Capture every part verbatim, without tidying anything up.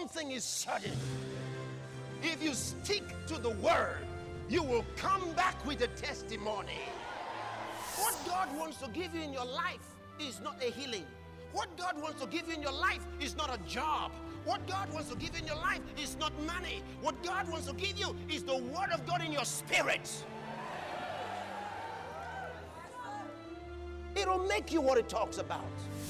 one thing is certain. If you stick to the word, you will come back with a testimony. What God wants to give you in your life is not a healing. What God wants to give you in your life is not a job. What God wants to give you in your life is not money. What God wants to give you is the word of God in your spirit. It'll make you what it talks about.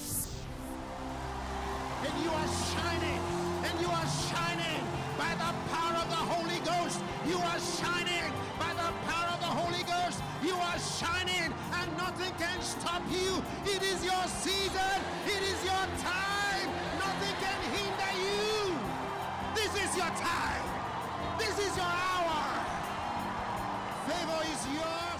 And you are shining, and you are shining by the power of the Holy Ghost. You are shining by the power of the Holy Ghost. You are shining, and nothing can stop you. It is your season. It is your time. Nothing can hinder you. This is your time. This is your hour. Favor is yours.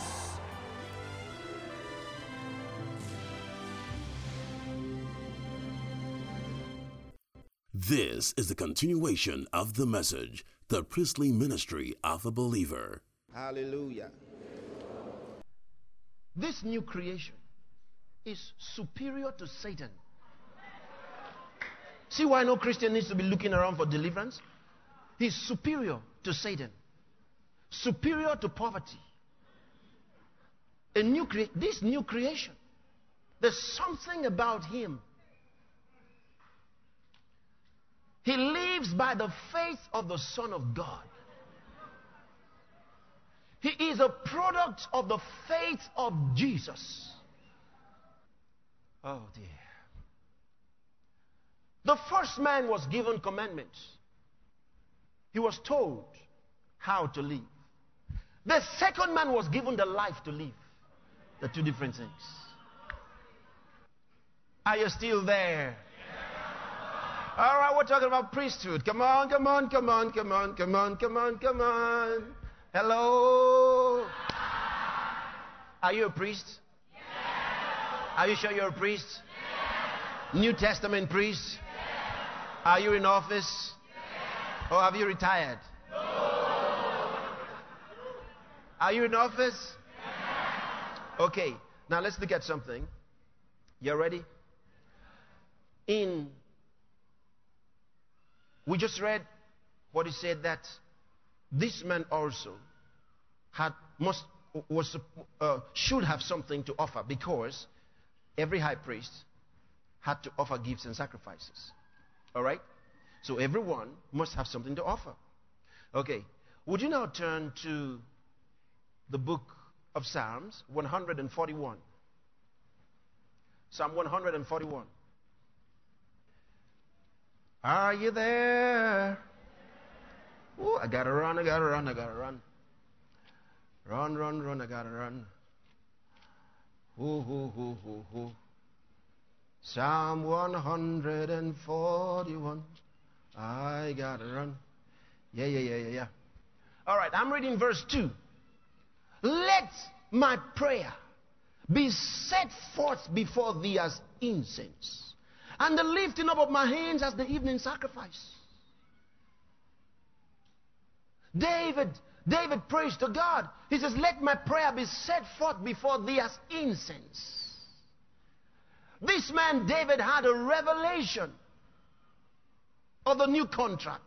This is the continuation of the message, the priestly ministry of a believer. Hallelujah. This new creation is superior to Satan. See why no Christian needs to be looking around for deliverance? He's superior to Satan, superior to poverty. A new cre- this new creation, there's something about him. He lives by the faith of the Son of God. He is a product of the faith of Jesus. Oh dear. The first man was given commandments. He was told how to live. The second man was given the life to live. The two different things. Are you still there? All right, we're talking about priesthood. Come on, come on, come on, come on, come on, come on, come on. Hello? Are you a priest? Yes. Are you sure you're a priest? Yes. New Testament priest? Yes. Are you in office? Yes. Or have you retired? No. Are you in office? Yes. Okay, now let's look at something. You ready? In We just read what he said, that this man also had must was uh, should have something to offer, because every high priest had to offer gifts and sacrifices. All right? So everyone must have something to offer. Okay. Would you now turn to the book of Psalms one forty-one? Psalm one forty-one. Are you there? Ooh, I gotta run, I gotta run, I gotta run. Run, run, run, I gotta run. Ooh, ooh, ooh, ooh, ooh. Psalm one forty-one. I gotta run. Yeah, yeah, yeah, yeah, yeah. All right, I'm reading verse two. Let my prayer be set forth before thee as incense, and the lifting up of my hands as the evening sacrifice. David, David prays to God. He says, let my prayer be set forth before thee as incense. This man, David, had a revelation of the new contract.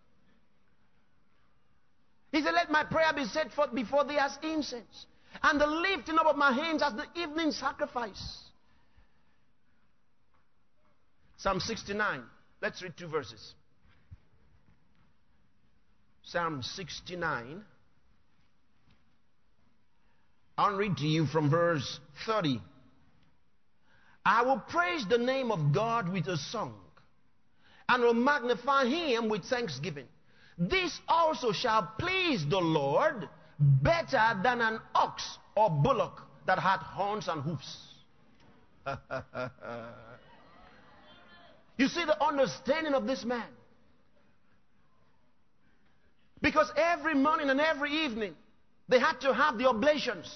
He said, let my prayer be set forth before thee as incense, and the lifting up of my hands as the evening sacrifice. Psalm sixty-nine. Let's read two verses. Psalm sixty-nine. I'll read to you from verse thirty. I will praise the name of God with a song, and will magnify him with thanksgiving. This also shall please the Lord better than an ox or bullock that hath horns and hoofs. You see the understanding of this man. Because every morning and every evening, they had to have the oblations.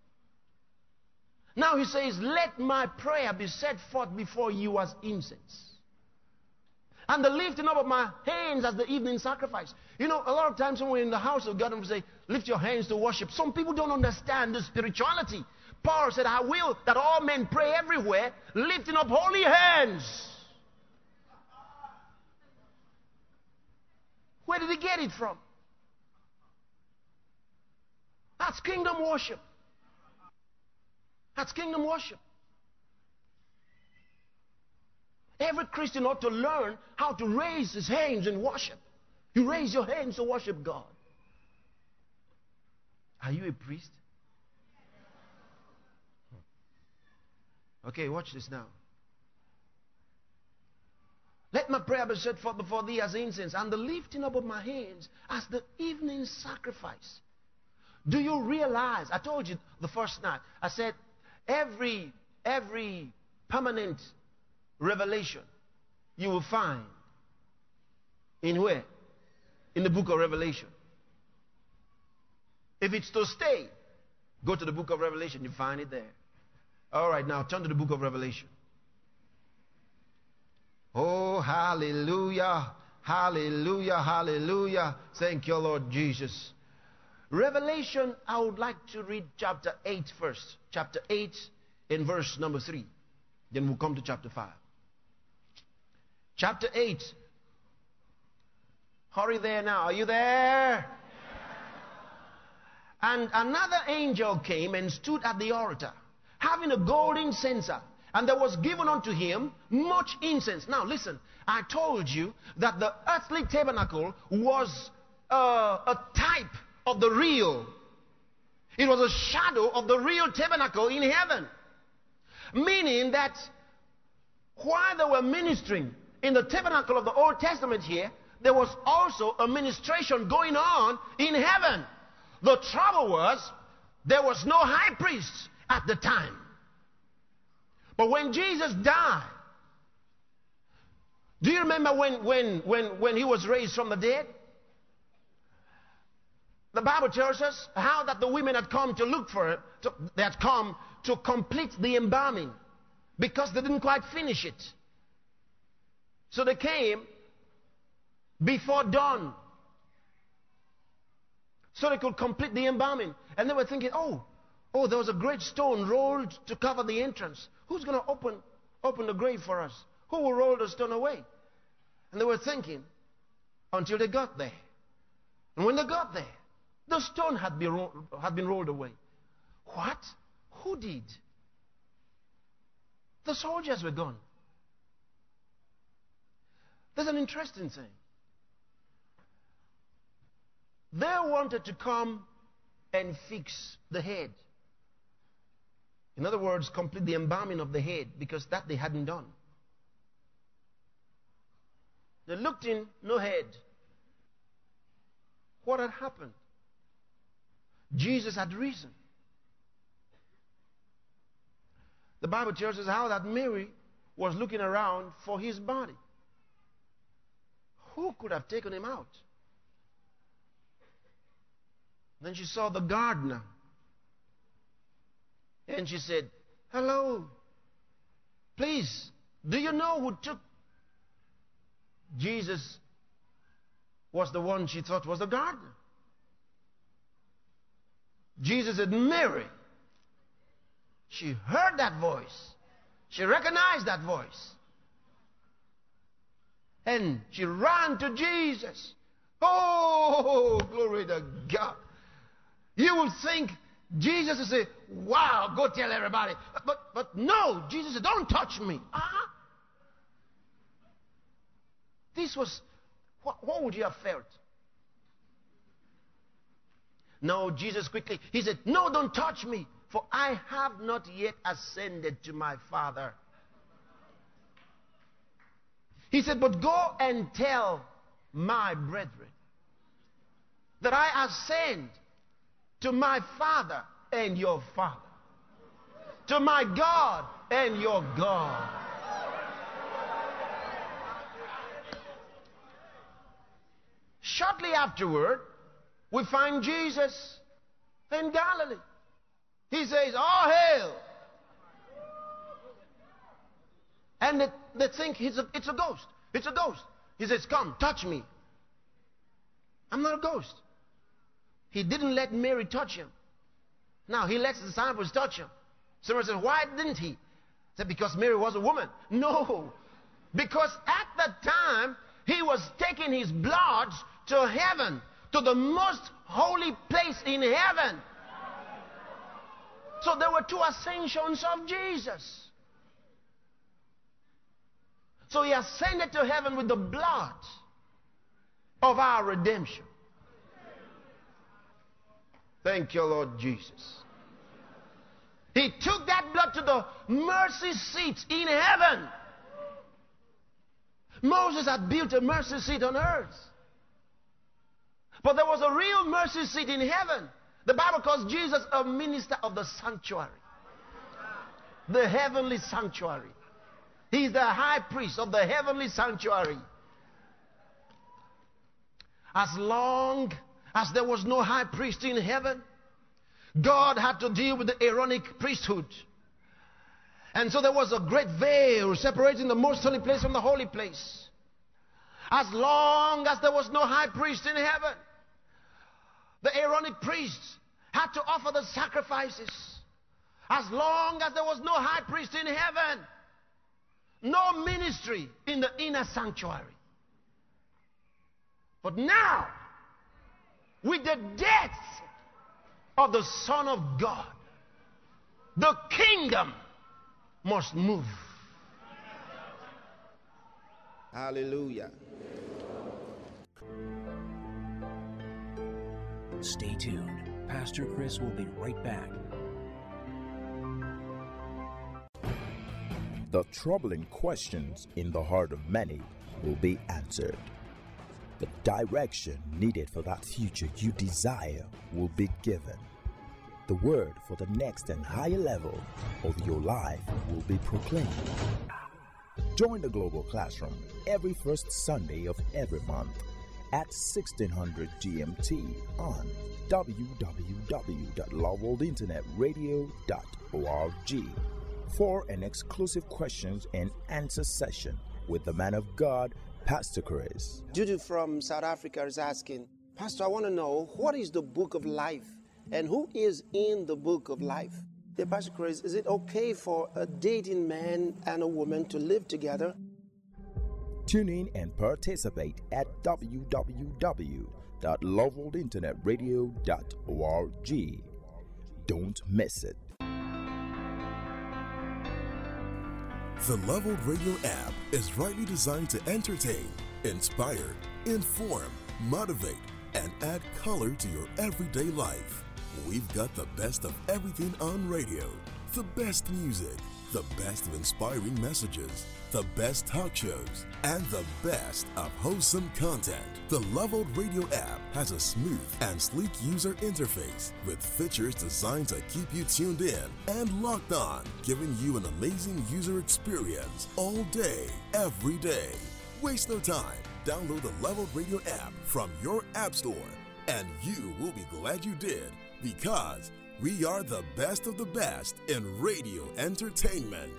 Now he says, let my prayer be set forth before you as incense, and the lifting up of my hands as the evening sacrifice. You know, a lot of times when we're in the house of God and we say, lift your hands to worship, some people don't understand the spirituality. Paul said, I will that all men pray everywhere, lifting up holy hands. Where did he get it from? That's kingdom worship. That's kingdom worship. Every Christian ought to learn how to raise his hands in worship. You raise your hands to worship God. Are you a priest? Okay, watch this now. Let my prayer be set forth before thee as incense, and the lifting up of my hands as the evening sacrifice. Do you realize, I told you the first night, I said every, every permanent revelation you will find in where? In the book of Revelation. If it's to stay, go to the book of Revelation, you find it there. All right, now turn to the book of Revelation. Oh, hallelujah, hallelujah, hallelujah. Thank you, Lord Jesus. Revelation, I would like to read chapter eight first. Chapter eight in verse number three. Then we'll come to chapter five. Chapter eight. Hurry there now. Are you there? And another angel came and stood at the altar, having a golden censer, and there was given unto him much incense. Now listen, I told you that the earthly tabernacle was uh, a type of the real. It was a shadow of the real tabernacle in heaven. Meaning that while they were ministering in the tabernacle of the Old Testament here, there was also a ministration going on in heaven. The trouble was, there was no high priest at the time. But when Jesus died, do you remember when, when, when, when he was raised from the dead? The Bible tells us how that the women had come to look for it. To, they had come to complete the embalming because they didn't quite finish it. So they came before dawn so they could complete the embalming. And they were thinking, oh, oh, there was a great stone rolled to cover the entrance. Who's going to open, open the grave for us? Who will roll the stone away? And they were thinking until they got there. And when they got there, the stone had been, ro- had been rolled away. What? Who did? The soldiers were gone. There's an interesting thing. They wanted to come and fix the head. In other words, complete the embalming of the head, because that they hadn't done. They looked in, no head. What had happened? Jesus had risen. The Bible tells us how that Mary was looking around for his body. Who could have taken him out? Then she saw the gardener. And she said, hello. Please, do you know who took? Jesus was the one she thought was the gardener. Jesus said, Mary. She heard that voice. She recognized that voice. And she ran to Jesus. Oh, glory to God. You would think Jesus would say, wow, go tell everybody. But, but no, Jesus said, don't touch me. Uh-huh. This was, what, what would you have felt? No, Jesus quickly, he said, no, don't touch me, for I have not yet ascended to my Father. He said, but go and tell my brethren that I ascend to my Father and your Father, to my God and your God. Shortly afterward, we find Jesus in Galilee. He says, all hail. And they, they think it's a, it's a ghost. It's a ghost. He says, come, touch me. I'm not a ghost. He didn't let Mary touch him. Now, he lets the disciples touch him. Someone says, why didn't he? He said, because Mary was a woman. No. Because at that time, He was taking his blood to heaven, to the most holy place in heaven. So there were two ascensions of Jesus. So he ascended to heaven with the blood of our redemption. Thank you, Lord Jesus. He took that blood to the mercy seat in heaven. Moses had built a mercy seat on earth. But there was a real mercy seat in heaven. The Bible calls Jesus a minister of the sanctuary. The heavenly sanctuary. He's the high priest of the heavenly sanctuary. As long as there was no high priest in heaven, God had to deal with the Aaronic priesthood. And so there was a great veil separating the most holy place from the holy place. As long as there was no high priest in heaven, the Aaronic priests had to offer the sacrifices. As long as there was no high priest in heaven, no ministry in the inner sanctuary. But now, with the death of the Son of God, the kingdom must move. Hallelujah. Stay tuned. Pastor Chris will be right back. The troubling questions in the heart of many will be answered. The direction needed for that future you desire will be given. The word for the next and higher level of your life will be proclaimed. Join the Global Classroom every first Sunday of every month at sixteen hundred G M T on w w w dot love world internet radio dot org for an exclusive questions and answer session with the man of God, Pastor Chris. Judy from South Africa is asking, Pastor, I want to know, what is the book of life and who is in the book of life? Yeah, Pastor Chris, is it okay for a dating man and a woman to live together? Tune in and participate at w w w dot love world internet radio dot org. Don't miss it. The Love World Radio app is rightly designed to entertain, inspire, inform, motivate, and add color to your everyday life. We've got the best of everything on radio, the best music, the best of inspiring messages, the best talk shows, and the best of wholesome content. The Love World Radio app has a smooth and sleek user interface with features designed to keep you tuned in and locked on, giving you an amazing user experience all day, every day. Waste no time. Download the Love World Radio app from your app store, and you will be glad you did, because we are the best of the best in radio entertainment.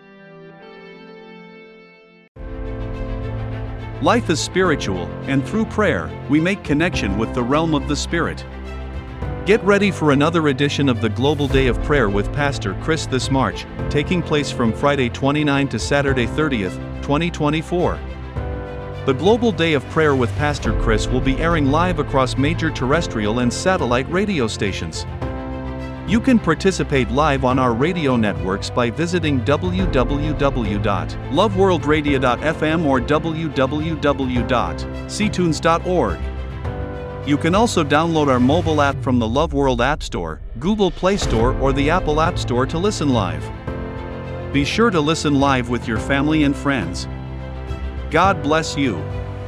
Life is spiritual, and through prayer, we make connection with the realm of the Spirit. Get ready for another edition of the Global Day of Prayer with Pastor Chris this March, taking place from Friday twenty-ninth to Saturday thirtieth, twenty twenty-four. The Global Day of Prayer with Pastor Chris will be airing live across major terrestrial and satellite radio stations. You can participate live on our radio networks by visiting w w w dot love world radio dot f m or w w w dot c tunes dot org. You can also download our mobile app from the Love World App Store, Google Play Store, or the Apple App Store to listen live. Be sure to listen live with your family and friends. God bless you.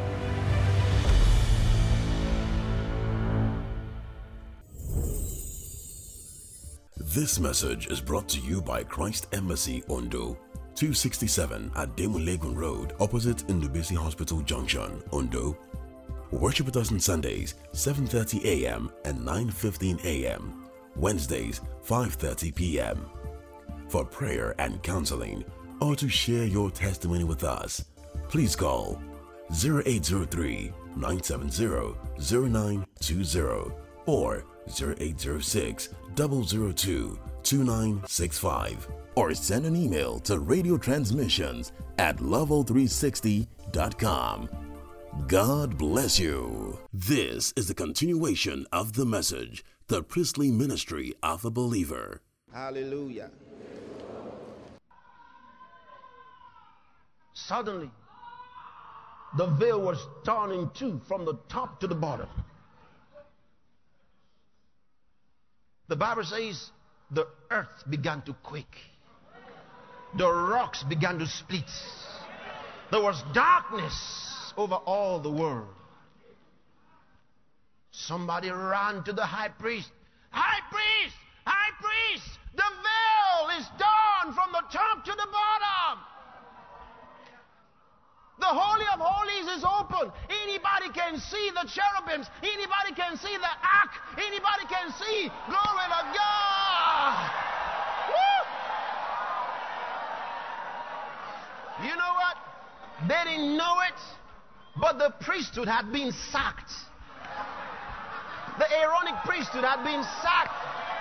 This message is brought to you by Christ Embassy Ondo, two sixty-seven at Demulegun Road, opposite Ndubisi Hospital Junction, Ondo. Worship with us on Sundays, seven thirty a m and nine fifteen a m Wednesdays, five thirty p m For prayer and counseling, or to share your testimony with us, please call zero eight zero three, nine seven zero, zero nine two zero or zero eight zero six, zero zero two, two nine six five, or send an email to radio transmissions at love oh three sixty dot com. God bless you. This is the continuation of the message, the priestly ministry of a believer. Hallelujah. Suddenly, the veil was torn in two from the top to the bottom. The Bible says the earth began to quake. The rocks began to split. There was darkness over all the world. Somebody ran to the high priest. High priest! High priest! The veil is torn from the top to the bottom. The Holy of Holies is open. Anybody can see the cherubims. Anybody can see the ark. Anybody can see. Glory to God. Woo! You know what? They didn't know it, but the priesthood had been sacked. The Aaronic priesthood had been sacked.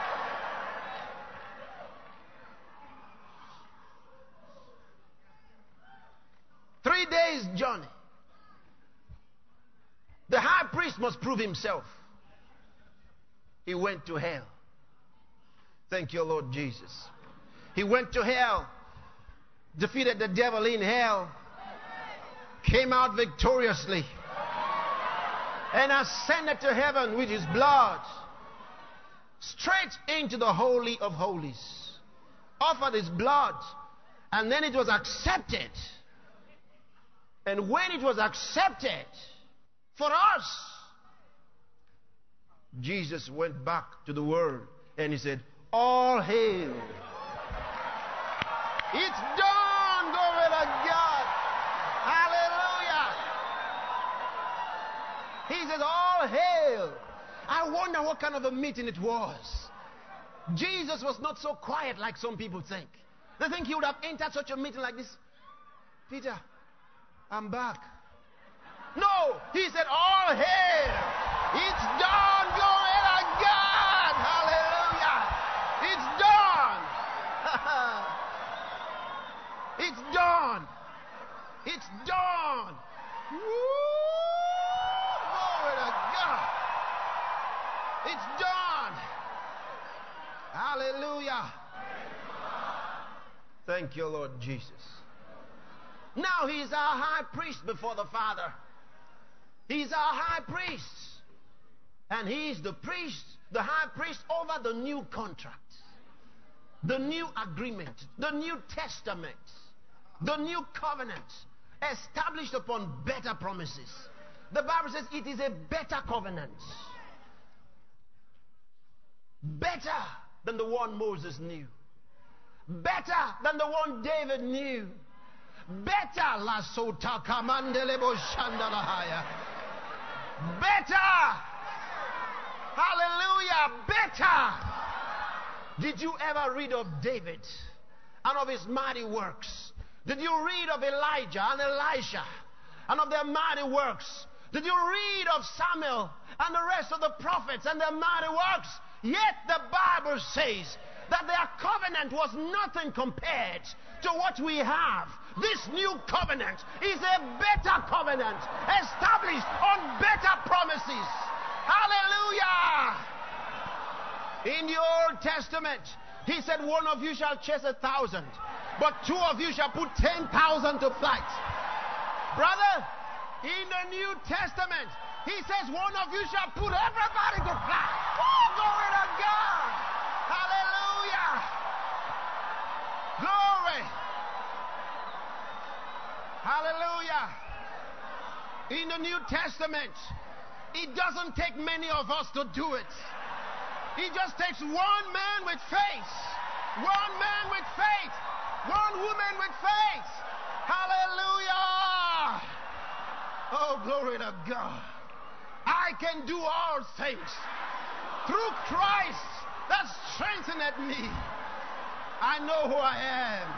Three days journey. The high priest must prove himself. He went to hell. Thank you, Lord Jesus. He went to hell, defeated the devil in hell, came out victoriously, and ascended to heaven with his blood, straight into the Holy of Holies, offered his blood, and then it was accepted. And when it was accepted for us, Jesus went back to the world and he said, all hail. It's done, glory to God. Hallelujah. He says, all hail. I wonder what kind of a meeting it was. Jesus was not so quiet like some people think. They think he would have entered such a meeting like this. Peter, I'm back. No, he said, all hail. It's done. Glory to God. Hallelujah. It's done. It's done. It's done. Woo! Glory to God. It's done. Hallelujah. Thank you, Lord Jesus. Now he's our high priest before the Father. He's our high priest. And he's the priest, the high priest over the new contract, the new agreement, the new testament, the new covenant established upon better promises. The Bible says it is a better covenant. Better than the one Moses knew. Better than the one David knew. Better la sota kamandelebo shandalahaya. Better. Hallelujah. Better. Did you ever read of David and of his mighty works? Did you read of Elijah and Elisha and of their mighty works? Did you read of Samuel and the rest of the prophets and their mighty works? Yet the Bible says that their covenant was nothing compared to what we have. This new covenant is a better covenant established on better promises. Hallelujah! In the Old Testament, he said, one of you shall chase a thousand, but two of you shall put ten thousand to flight. Brother, in the New Testament, he says, one of you shall put everybody to flight. Oh, glory to God! Hallelujah! Glory! Hallelujah! In the New Testament, it doesn't take many of us to do it. It just takes one man with faith, one man with faith, one woman with faith. Hallelujah! Oh, glory to God. I can do all things through Christ that strengtheneth me. I know who I am.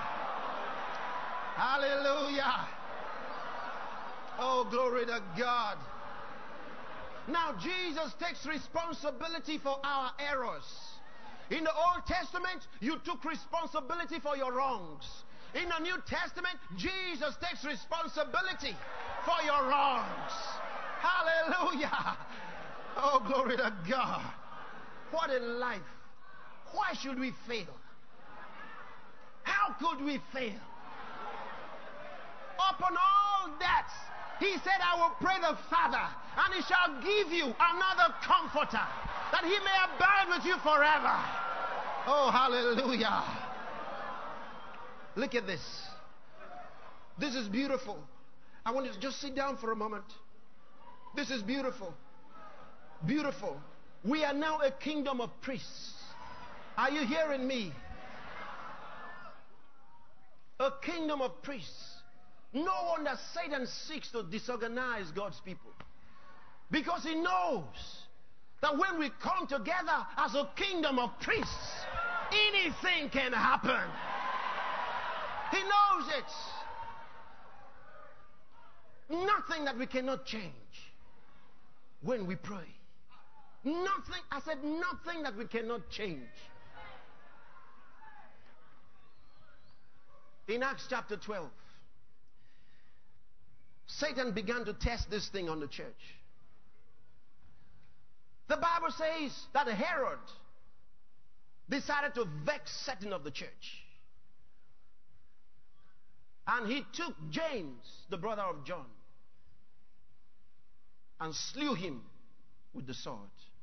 Hallelujah. Oh, glory to God. Now, Jesus takes responsibility for our errors. In the Old Testament, you took responsibility for your wrongs. In the New Testament, Jesus takes responsibility for your wrongs. Hallelujah. Oh, glory to God. What a life. Why should we fail? How could we fail? Upon all that, he said, I will pray the Father, and he shall give you another comforter, that he may abide with you forever. Oh, hallelujah. Look at this. This is beautiful. I want you to just sit down for a moment. This is beautiful. Beautiful. We are now a kingdom of priests. Are you hearing me? A kingdom of priests. No wonder Satan seeks to disorganize God's people. Because he knows that when we come together as a kingdom of priests, anything can happen. He knows it. Nothing that we cannot change when we pray. Nothing, I said nothing that we cannot change. In Acts chapter twelve, Satan began to test this thing on the church. The Bible says that Herod decided to vex certain of the church. And he took James, the brother of John, and slew him with the sword.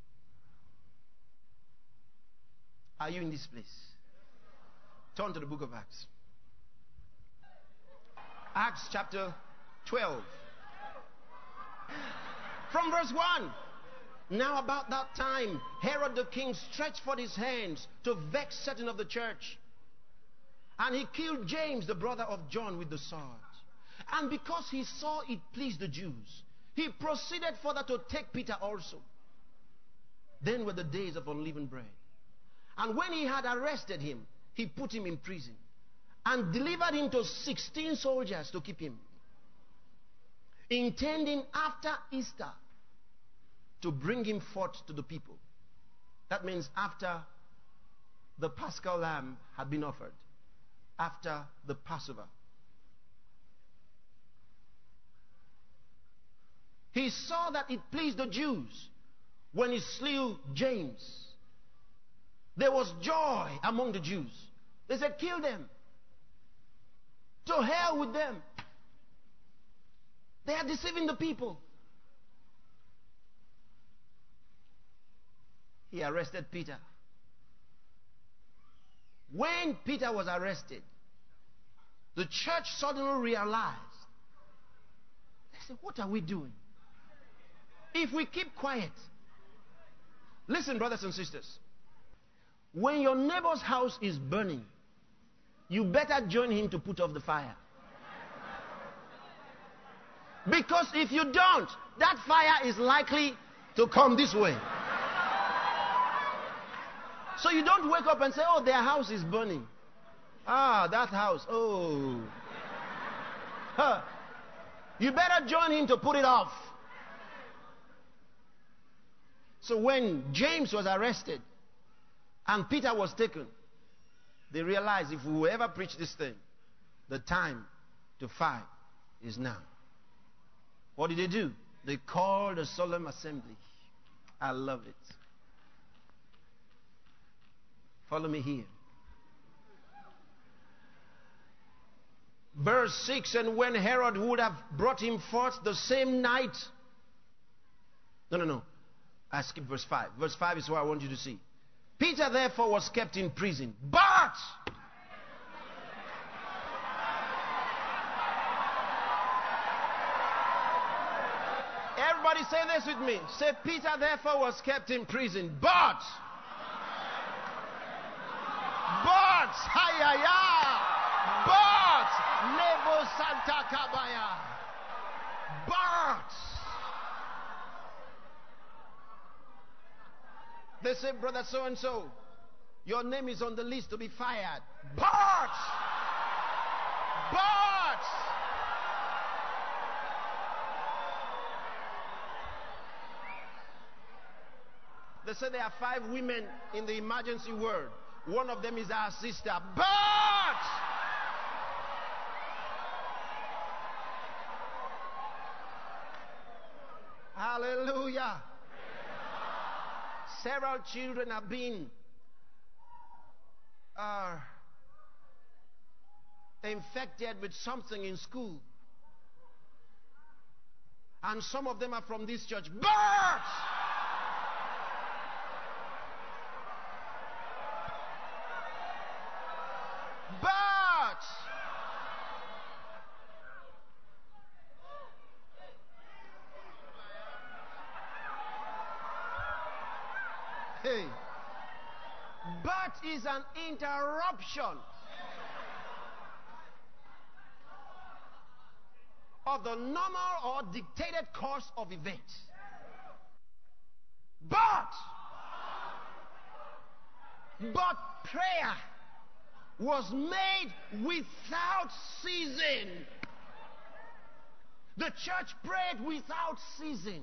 Are you in this place? Turn to the book of Acts. Acts chapter twelve. From verse one. Now about that time, Herod the king stretched forth his hands to vex certain of the church. And he killed James, the brother of John, with the sword. And because he saw it pleased the Jews, he proceeded further to take Peter also. Then were the days of unleavened bread. And when he had arrested him, he put him in prison and delivered him to sixteen soldiers to keep him, intending after Easter to bring him forth to the people. That means after the Paschal lamb had been offered, after the Passover. He saw that it pleased the Jews when he slew James. There was joy among the Jews. They said, kill them. To hell with them. They are deceiving the people. He arrested Peter. When Peter was arrested, the church suddenly realized. They said, what are we doing? If we keep quiet. Listen, brothers and sisters. When your neighbor's house is burning, you better join him to put off the fire. Because if you don't, that fire is likely to come this way. So you don't wake up and say, oh, their house is burning. Ah, that house. Oh. Huh. You better join him to put it off. So when James was arrested and Peter was taken, they realized if we will ever preach this thing, the time to fight is now. What did they do? They called a solemn assembly. I love it. Follow me here. Verse six, and when Herod would have brought him forth the same night. No, no, no. I skipped verse five. Verse five is what I want you to see. Peter therefore was kept in prison. But everybody say this with me. Say, Peter therefore was kept in prison. But But Hayaya But Nebo Santa Kabaya But they say, brother so and so, your name is on the list to be fired. But But they say there are five women in the emergency ward. One of them is our sister. But Hallelujah. Several children have been uh, infected with something in school. And some of them are from this church. Birds! Birds! Hey. Birth is an interruption of the normal or dictated course of events. But, but prayer was made without ceasing. The church prayed without ceasing.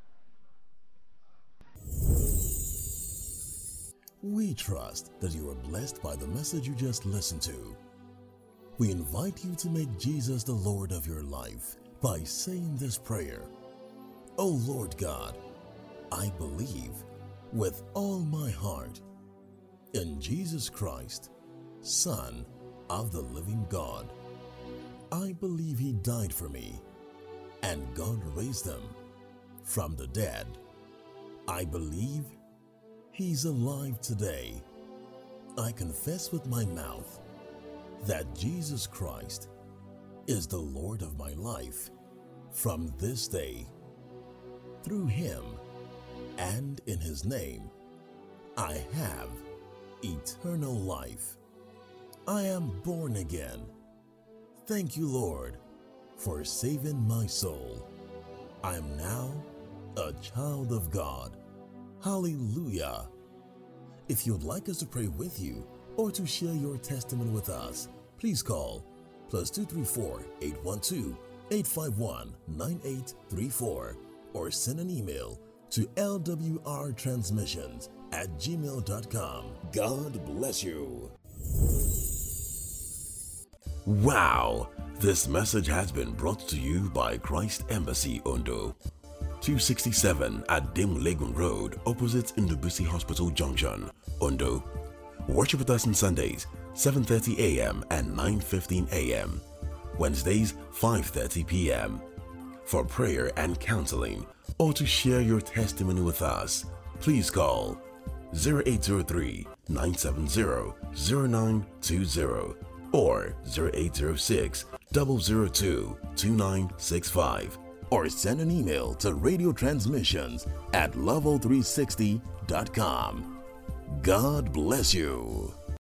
We trust that you are blessed by the message you just listened to. We invite you to make Jesus the Lord of your life by saying this prayer. Oh Lord God, I believe with all my heart in Jesus Christ, Son of the living God. I believe He died for me and God raised Him from the dead. I believe He's alive today. I confess with my mouth that Jesus Christ is the Lord of my life from this day. Through Him and in His name, I have eternal life. I am born again. Thank you, Lord, for saving my soul. I am now a child of God. Hallelujah. If you'd like us to pray with you or to share your testimony with us, please call plus two three four, eight one two, eight five one, nine eight three four or send an email to l w r transmissions at gmail dot com. God bless you. Wow! This message has been brought to you by Christ Embassy Ondo. two sixty-seven at Dim Legun Road, opposite Ndubisi Hospital Junction, Ondo. Worship with us on Sundays, seven thirty a m and nine fifteen a m Wednesdays, five thirty p m For prayer and counseling, or to share your testimony with us, please call zero eight zero three, nine seven zero, zero nine two zero or zero eight zero six, zero zero two, two nine six five. Or send an email to radio transmissions at level three sixty dot com. God bless you.